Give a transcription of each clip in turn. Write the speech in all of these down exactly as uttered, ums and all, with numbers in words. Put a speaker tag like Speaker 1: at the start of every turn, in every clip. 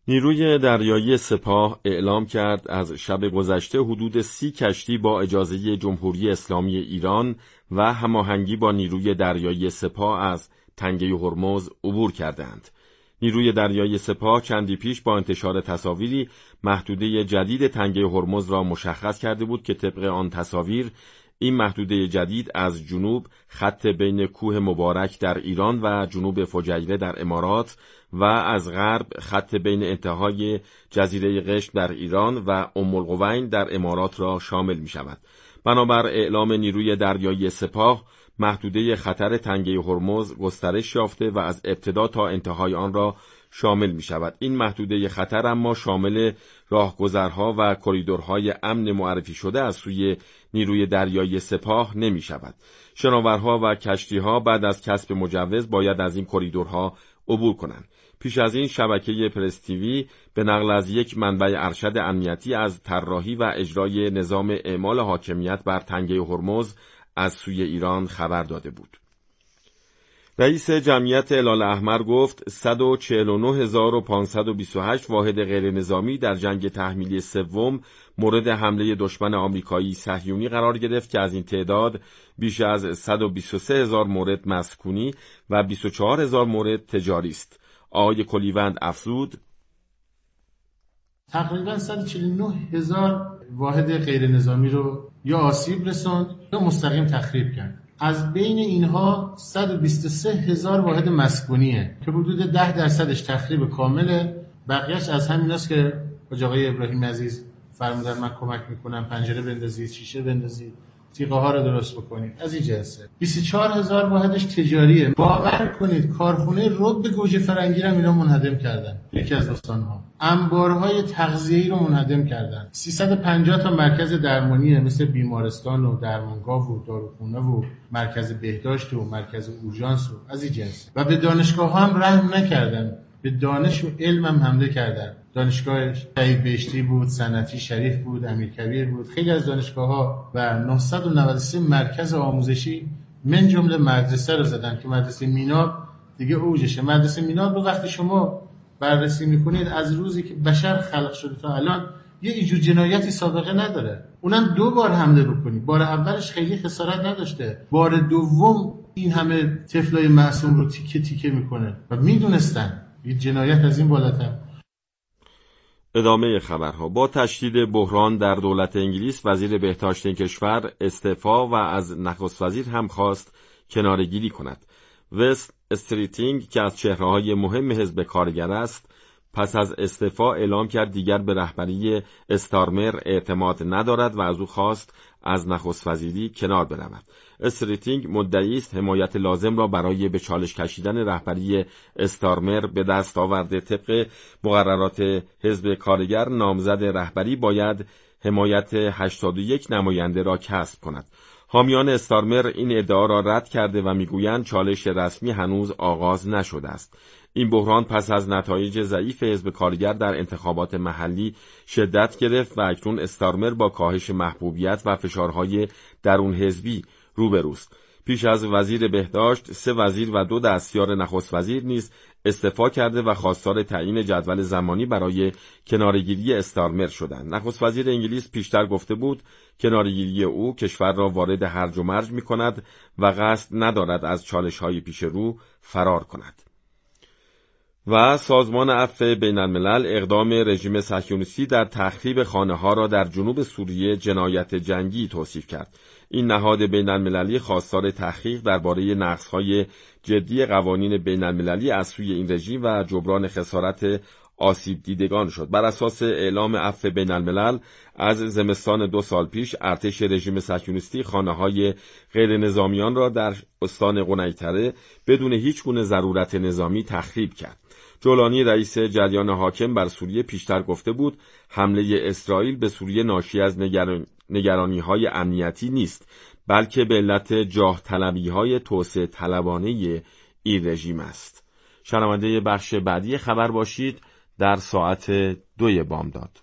Speaker 1: نیروی دریایی سپاه اعلام کرد از شب گذشته حدود سی کشتی با اجازه جمهوری اسلامی ایران و هماهنگی با نیروی دریایی سپاه از تنگه هرمز عبور کردند. نیروی دریایی سپاه چندی پیش با انتشار تصاویری محدوده جدید تنگه هرمز را مشخص کرده بود که طبق آن تصاویر این محدوده جدید از جنوب خط بین کوه مبارک در ایران و جنوب فجیره در امارات و از غرب خط بین انتهای جزیره قشم در ایران و ام القوین در امارات را شامل می شود. بنابر اعلام نیروی دریایی سپاه، محدوده خطر تنگه هرمز گسترش یافته و از ابتدا تا انتهای آن را شامل می شود. این محدوده خطر اما شامل راهگذرها و کریدورهای امن معرفی شده از سوی نیروی دریایی سپاه نمی شود. شناورها و کشتیها بعد از کسب مجوز باید از این کریدورها عبور کنند. پیش از این شبکه پرس تیوی به نقل از یک منبع ارشد امنیتی از طراحی و اجرای نظام اعمال حاکمیت بر تنگه هرمز از سوی ایران خبر داده بود. رئیس جمعیت هلال احمر گفت صد و چهل و نه هزار و پانصد و بیست و هشت واحد غیر نظامی در جنگ تحمیلی سوم مورد حمله دشمن آمریکایی صهیونی قرار گرفت که از این تعداد بیش از صد و بیست و سه هزار مورد مسکونی و بیست و چهار هزار مورد تجاری است. آقای کلیوند افزود
Speaker 2: تقریبا صد و چهل و نه هزار واحد غیر نظامی رو یا آسیب رسوند یا مستقیم تخریب کرد. از بین اینها صد و بیست و سه هزار واحد مسکونیه که حدود ده درصدش تخریب کامله، بقیهش از همیناست که آقای ابراهیم عزیز فرمودن من کمک میکنم پنجره بندازید، شیشه بندازید، تیغه ها رو درست بکنید، از این جنسه. بیست و چهار هزار واحدش تجاریه. باور کنید کارخونه رب گوجه فرنگی رو اینا منهدم کردن. یکی از استان‌ها انبارهای تغذیه‌ای رو منهدم کردن. سیصد و پنجاه تا مرکز درمانیه مثل بیمارستان و درمانگاه و داروخونه و مرکز بهداشت و مرکز اورژانس و از این جنس. و به دانشگاه‌ها هم رحم نکردن. به دانش و علم هم حمله کردن. دانشگاه شهید بهشتی بود، صنعتی شریف بود، امیرکبیر بود، خیلی از دانشگاه‌ها و نهصد و نود و سه مرکز آموزشی من جمله مدرسه رو زدن که مدرسه میناب دیگه اوجشه. مدرسه میناب رو وقتی شما بررسی میکنید از روزی که بشر خلق شده تا الان یه ایجور جنایتی سابقه نداره. اونم دو بار حمله بکنید. بار اولش خیلی خسارت نداشته، بار دوم این همه طفلای معصوم رو تیکه تیکه میکنه و میدونستن یه جنایت از این بالاتر.
Speaker 1: ادامه خبرها. با تشدید بحران در دولت انگلیس، وزیر بهداشت کشور استعفا و از نخست وزیر هم خواست کناره‌گیری کند. وست استریتینگ که از چهره‌های مهم حزب کارگر است، پس از استعفا اعلام کرد دیگر به رهبری استارمر اعتماد ندارد و از او خواست از نخست وزیری کنار برود. استریتینگ مدعی است حمایت لازم را برای به چالش کشیدن رهبری استارمر به دست آورده. طبق مقررات حزب کارگر نامزد رهبری باید حمایت هشتاد و یک نماینده را کسب کند. حامیان استارمر این ادعا را رد کرده و میگویند چالش رسمی هنوز آغاز نشده است. این بحران پس از نتایج ضعیف حزب کارگر در انتخابات محلی شدت گرفت و اکنون استارمر با کاهش محبوبیت و فشارهای درون حزبی روبروست. پیش از وزیر بهداشت، سه وزیر و دو دستیار نخست وزیر نیز استعفا کرده و خواستار تعیین جدول زمانی برای کناره‌گیری استارمر شدند. نخست وزیر انگلیس پیشتر گفته بود کناره‌گیری او کشور را وارد هرج و مرج می‌کند و قصد ندارد از چالش‌های پیش رو فرار کند. و سازمان عفو بین الملل اقدام رژیم صهیونیستی در تخریب خانه‌ها را در جنوب سوریه جنایت جنگی توصیف کرد. این نهاد بین المللی خواستار تحقیق درباره نقض‌های جدی قوانین بین المللی از سوی این رژیم و جبران خسارت آسیب دیدگان شد. بر اساس اعلام عفو بین الملل از زمستان دو سال پیش ارتش رژیم صهیونیستی خانه‌های غیر نظامیان را در استان قنیطره بدون هیچ گونه ضرورت نظامی تخریب کرد. جولانی رئیس جریان حاکم بر سوریه پیشتر گفته بود حمله اسرائیل به سوریه ناشی از نگران... نگرانی‌های امنیتی نیست، بلکه به علت جاه طلبی‌های توسعه طلبانه این رژیم است. شنونده بخش بعدی خبر باشید در ساعت دوی بامداد.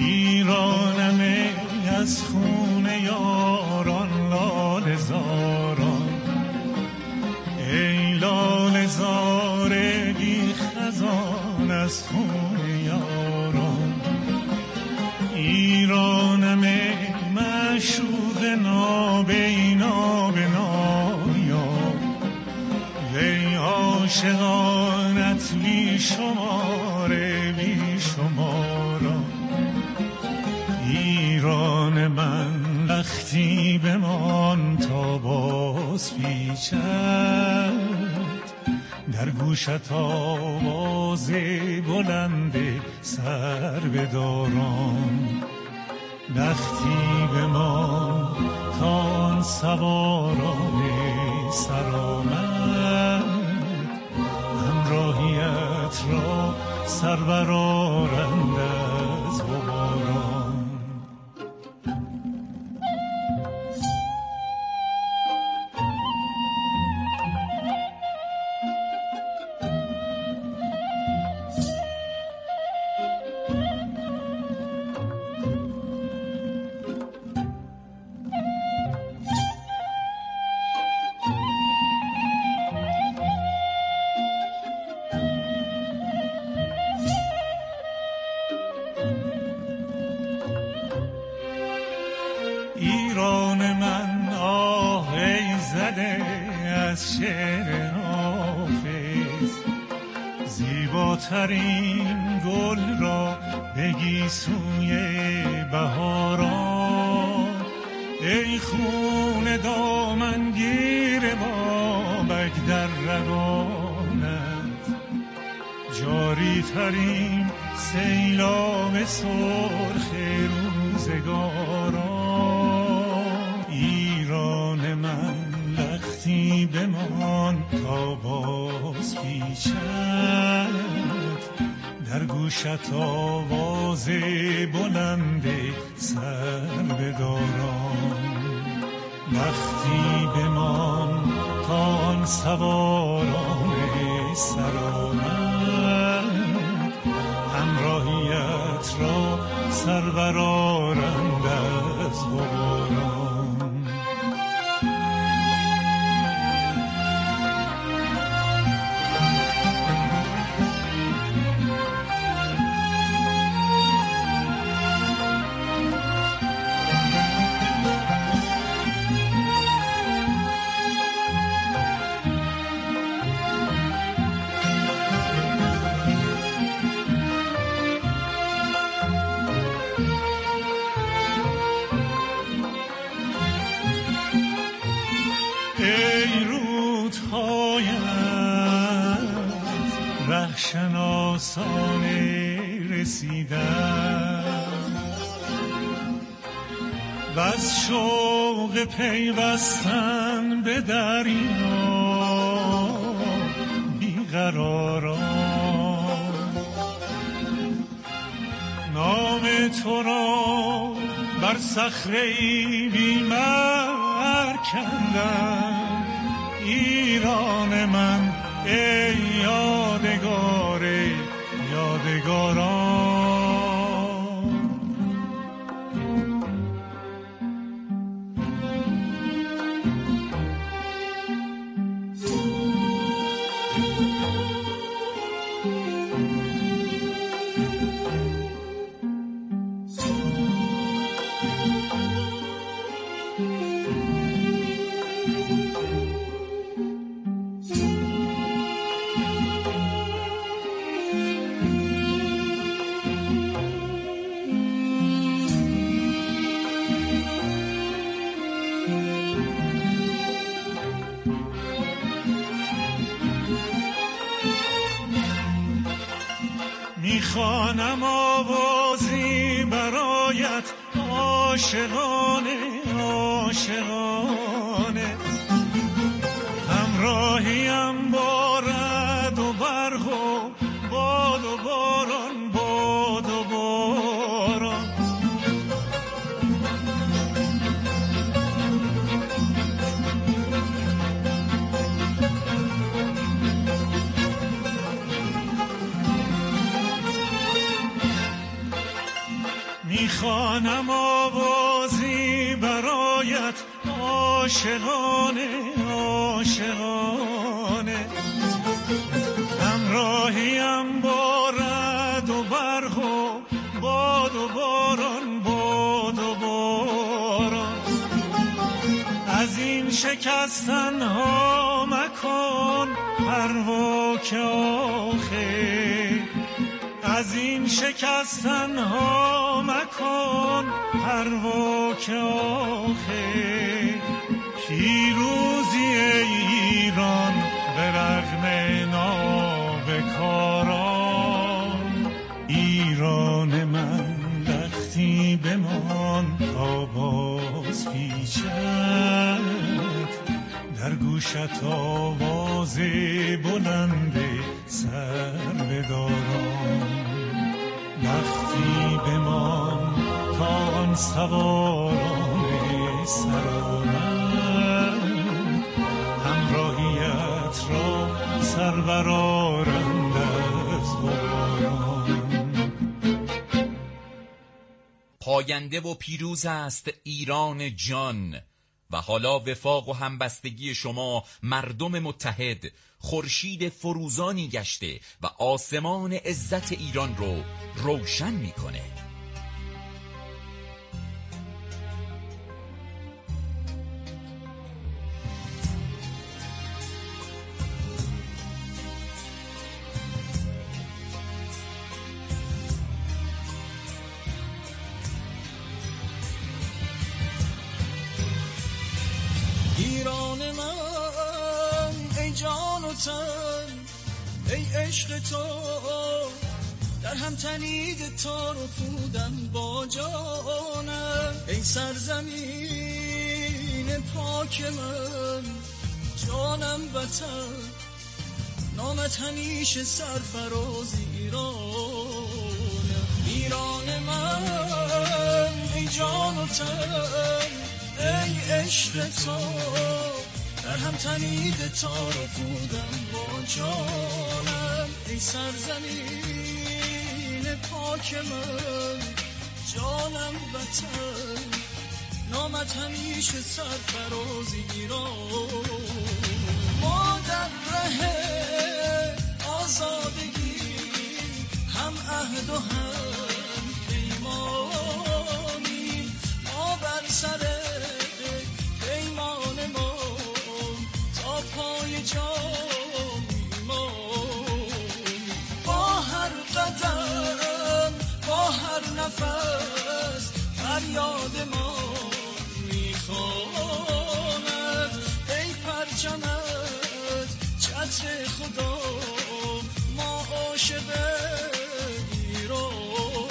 Speaker 3: ایرانم ای از خون یاران لاله زاران، ای لاله زار بی خزان از خون یاران. ایرانم ای معشوق نابینا به نایاب، وی عاشقانت بی شمار بی شماران. ایران من لختی بمان تا باز پیچد، در گوشت آواز بلند سر بداران. لختی بمان تا آن سواران سرآمد، همراهیت را سر برآرند از غباران. ایران من آه ای زده از شعر حافظ، زیباترین گل را بگی سوی بهاران. ای خون دامنگیر بابک در رگانت، جاری ترین سیلاب سرخ روزگاران. ایران من لختی بمان تا باز پیچد، در گوشت آواز بلند سر بداران. لختی بمان تا آن سواران سرآمد، همراهیت را سر برآرند از غباران. ای رودهایت رهشناسان رسیدن، وز شوق پیوستن به دریا بیقراران. نام تو را بر صخره‌ای بی‌مر کندم. ایران من ای یادگار یادگاران. میخوانم آوازی برایت عاشقانه عاشقانه، همراهیم با رعد و برق و باد و باران باد و باران. میخوانم آوازی برایت عاشقانه عاشقانه، همراهیم با رعد و برق و باد و باران باد و باران. از این شکستن ها مکن پروا که آخر، از این شکستن ها مکن پروا که آخر. پیروزی ایران به رغم نابکاران، ایران من لختی بمان تا باز پیچد، در گوشت آواز بلند سر بداران. لختی بمان تا آن سواران سرآمد، همراهیت را سر برآرند از غباران.
Speaker 4: پاینده و پیروز است ایران جان، و حالا وفاق و همبستگی شما مردم متحد خورشید فروزانی گشته و آسمان عزت ایران رو روشن میکنه.
Speaker 5: ایران من ای جان و تن، ای عشق تو در هم تنید تار و پودم با جانم. ای سرزمین پاک من، جانم وطن، نامت همیشه سرفراز ایرانم. ایران من ای جان و تن، ای عشق تو در هم تنید تار و پودم با جانم. ای سرزمین پاک من، جانم وطن، نامت همیشه سرفراز ایران. ما در ره آزادگی هم عهد و هم پیمانیم، ما بر سر پیمان ما تا پای جان میمانیم. با هر قدم با هر نفس فریاد ما میخواند. ای پرچمت چتر خدا، ما عاشق ایران.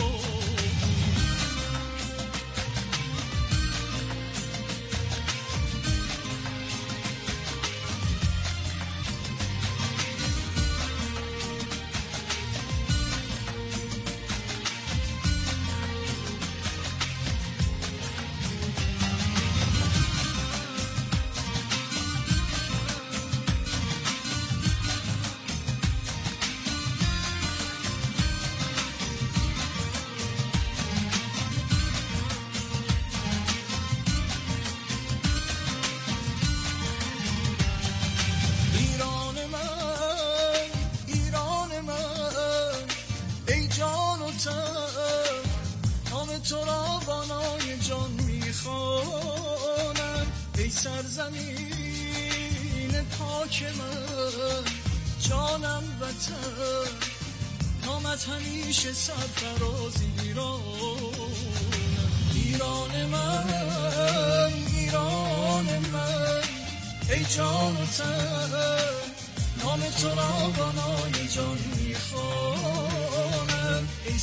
Speaker 5: تو را بانای جان میخوانم. ای سرزمین پاک من، جانم وطن، نامت همیشه سرفراز ایرانم. ایران من، ایران من، ای جان و تن، نام تو را بانای جان میخوانم. ای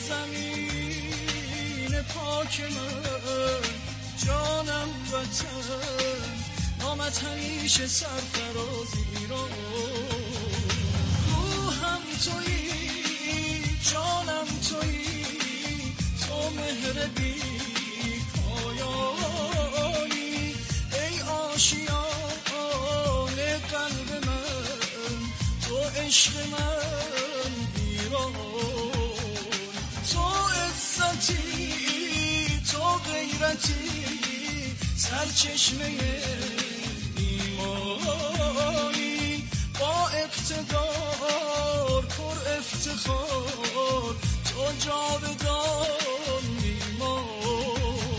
Speaker 5: سرزمین پاک من، جانم وطن، نامت همیشه سرفراز ایران. روحم تویی، جانم تویی، تو مهر بی پایانی. ای آشیان قلب من، تو عشق من ایران. تو عزتی حکمتی سرچشمه ایمانی با اقتدار پر افتخار تو جاودان میمانی.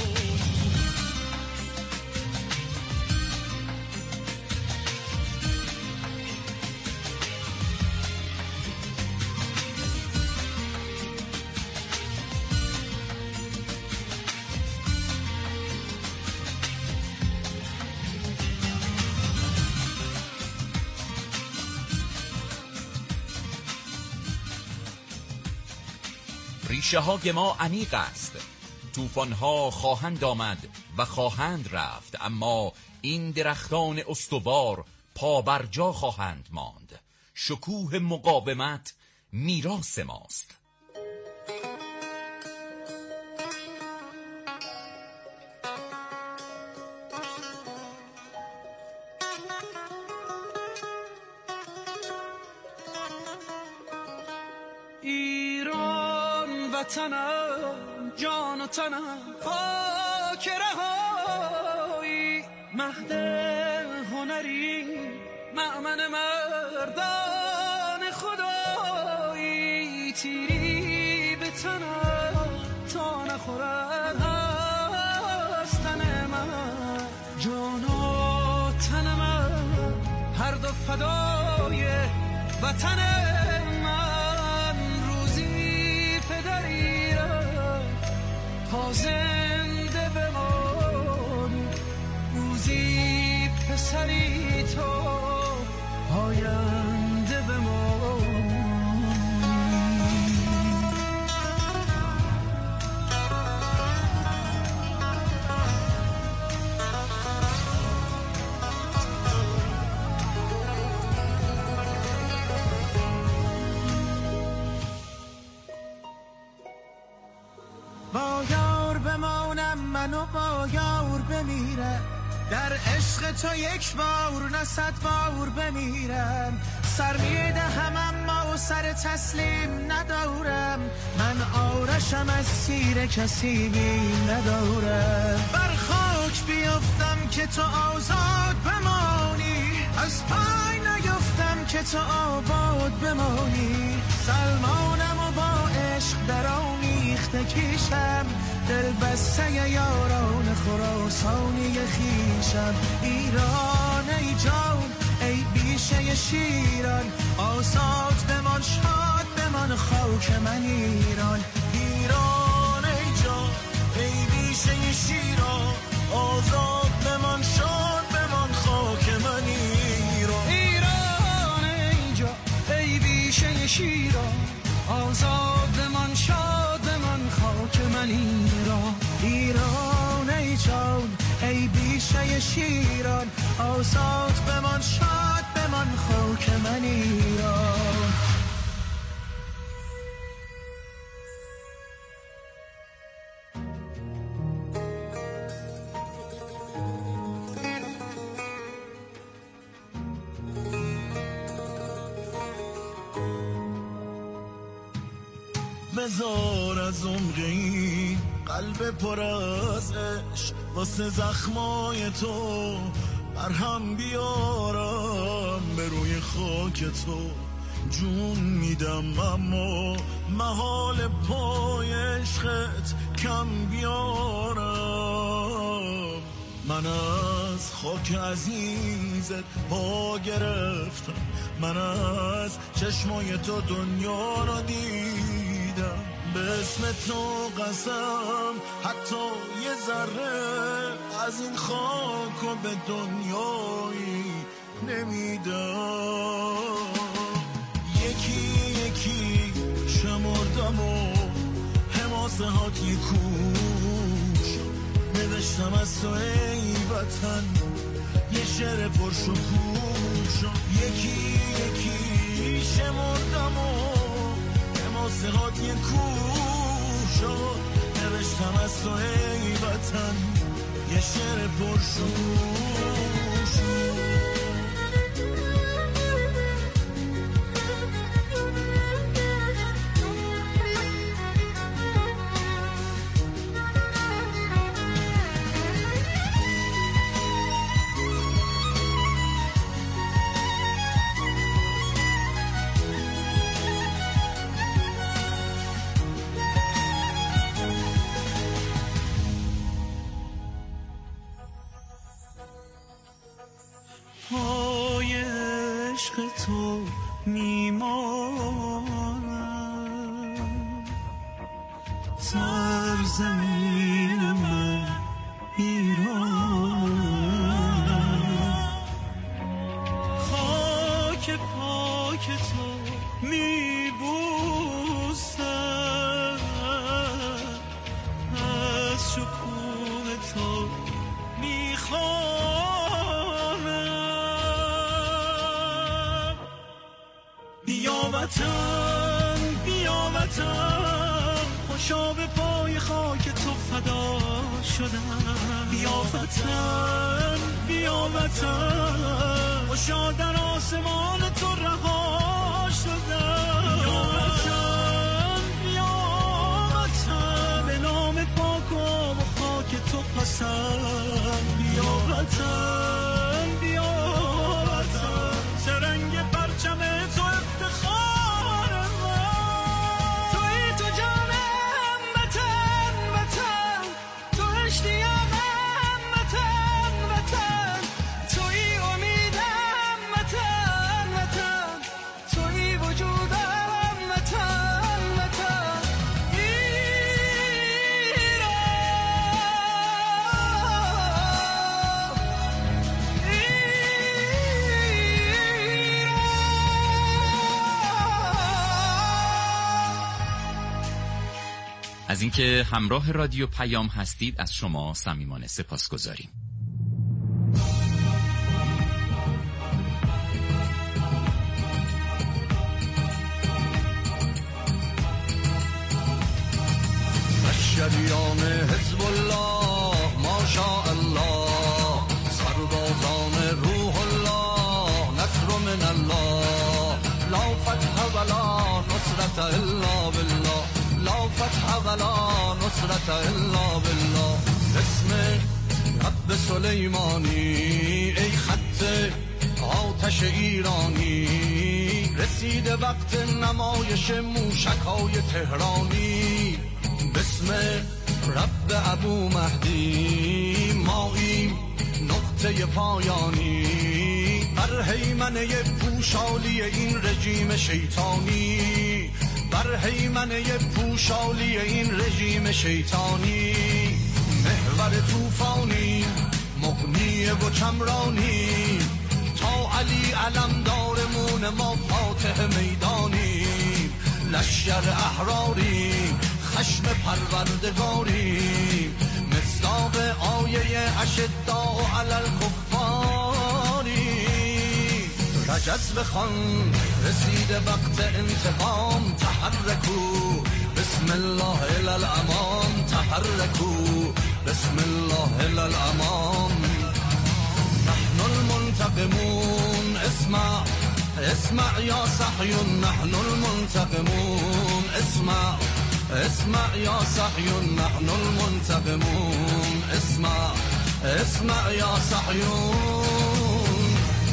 Speaker 4: ریشه های ما عمیق است، طوفان ها خواهند آمد و خواهند رفت، اما این درختان استوار پا بر جا خواهند ماند. شکوه مقاومت میراث ماست.
Speaker 5: وطنم جان و تنم خاک رهایی، مهد هنری مأمن مردان خدایی، تیری به تنم تا نخورد از تن من، جان و تن من هر دو فدای وطن من. روزی پدری تا زنده بمانی، روزی پسری تو آینده بمانی. با یار بمانم منو با یار بمیرم، در عشق تو یک بار نه صد بار بمیرم. سر میدهم اما سر تسلیم ندارم، من آرشم از سیر کسی بیم ندارم. بر خاک بیفتم که تو آزاد بمانی، از پای نیفتم که تو آباد بمانی. سلمانم و با عشق در آمیخته کیشم، دل بسته یاران خراسانی خیشم. ایران ای جان ای بیشه شیران، آزاد بمان شاد بمان خاک من ایران. ایران ای جان ای بیشه شیران، آزاد بمان شاد بمان خاک من ایران. ایران ای جان ای بیشه شیران، آزاد بمان شاد بمان خاک من ایران. ایران ای جان ای بیشه شیران، آزاد بمان شاد بمان خاک من ایران.
Speaker 6: بذار از عمقی قلب پر از عشق، واسه زخمای تو برهم بیارم. به روی خاک تو جون میدم، اما محال پای عشقت کم بیارم. من از خاک عزیزت پا گرفتم، من از چشمای تو دنیا را دیدم. به اسم تو قسم حتی یه ذره از این خاک و به دنیایی نمیدم. یکی یکی شمردم و حماسه هات یه کوش، نوشتم از تو ای وطن یه شعر پرشکوش. یکی یکی شمردم و حماسه هات یه کوش، نوشتم از تو ای وطن یه شعر پرشکوش.
Speaker 3: میمانم. سرزمین من ایران، خاک پاک تو میبوسم، از شکوه تو میخوانم. بیا وطن بیا وطن، خوشا به پای خاک تو فدا شدم. بیا وطن بیا وطن، خوشا در آسمان تو رها شدم. بیا وطن بیا وطن، به نام پاک و خاک تو پسند. بیا وطن بیا وطن، سرنگ پرچم تو افتخار من. توی تو جانم وطن وطن، تو اشتیاقم وطن وطن، توی امیدم وطن وطن، توی وجودم وطن وطن.
Speaker 4: از اینکه همراه رادیو پیام هستید از شما صمیمانه سپاسگزاریم.
Speaker 6: شریان حزب الله ماشاءالله، سربازان روح الله نصر من الله، لا فتح ولا نصرت الا بالله، لا فتح ولا نصرت الا بالله. اسم رب سلیمانی ای خط آتش ایرانی، رسیده وقت نمایش موشک‌های تهرانی. بسم رب ابو مهدی ماییم نقطه پایانی، بر هیمنه پوشالی این رژیم شیطانی، بر هیمنه پوشالی این رژیم شیطانی. محور طوفانی مغنی و چمرانی، تا علی علمدارمون ما فاتح میدانی. لشکر احراری خشم پروردگاری، مصداق آیه اشداء علی الکفاری. رجز بخوان رسیده وقت انتقام، تحرکو بسم الله الی الامام، تحرکو بسم الله الی الامام. نحن المنتقمون اسمع اسمع یا صحیون، نحن المنتقمون اسمع اسمع یا صحیون، نحن المنتقمون اسمع اسمع یا صحیون.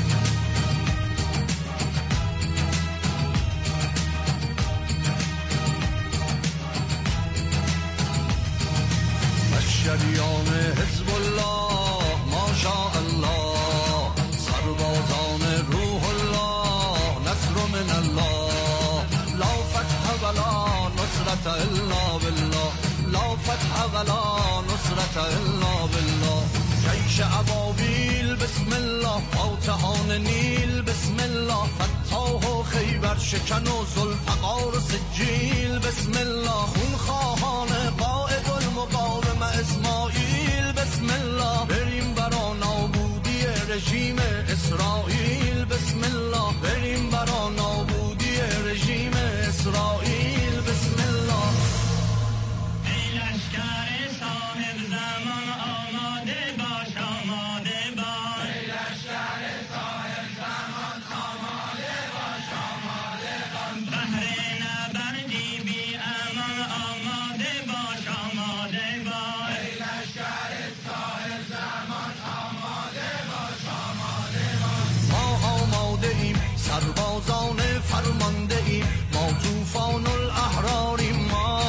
Speaker 6: شریان حزب الله ماشاءالله، سربازان روح الله نصر من الله، لا فتح ولا نصرت الا بالله، لا فتح ولا نصرت الا بالله. جیش ابابیل بسم الله، فاتحان نیل بسم الله، فتاح و خیبر شکن و ذوالفقار و سجیل بسم الله. خونخواهان قائد المقاوم اسماعیل بسم الله، بریم برا نابودی رژیم اسرائیل بسم الله، بریم برا نابودی رژیم اسرائیل بسم الله.
Speaker 3: ای لشکر صاحب زمان آماده باش آماده باش، ای لشکر صاحب زمان آماده باش آماده باش. بهر نبردی بی امان آماده باش آماده باش، ای لشکر صاحب زمان آماده باش آماده باش.
Speaker 6: ما آماده ایم سربازان فرمانده ایم، ما طوفان الاحراریم، ما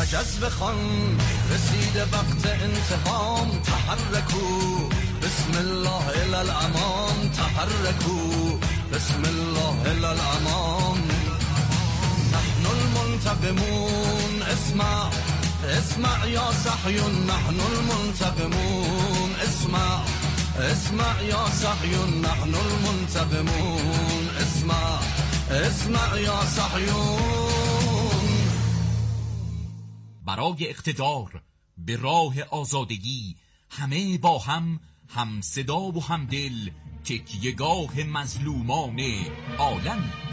Speaker 6: جذب خان رسیده وقت انتقام تحرکو بسم الله الی الامام تحرکو بسم الله الی الامام نحن المنتقمون اسمع اسمع یا صحیون نحن المنتقمون اسمع اسمع یا صحیون نحن المنتقمون اسمع اسمع یا صحیون.
Speaker 4: برای اقتدار به راه آزادگی همه با هم هم صدا و هم دل تکیه‌گاه مظلومان عالم.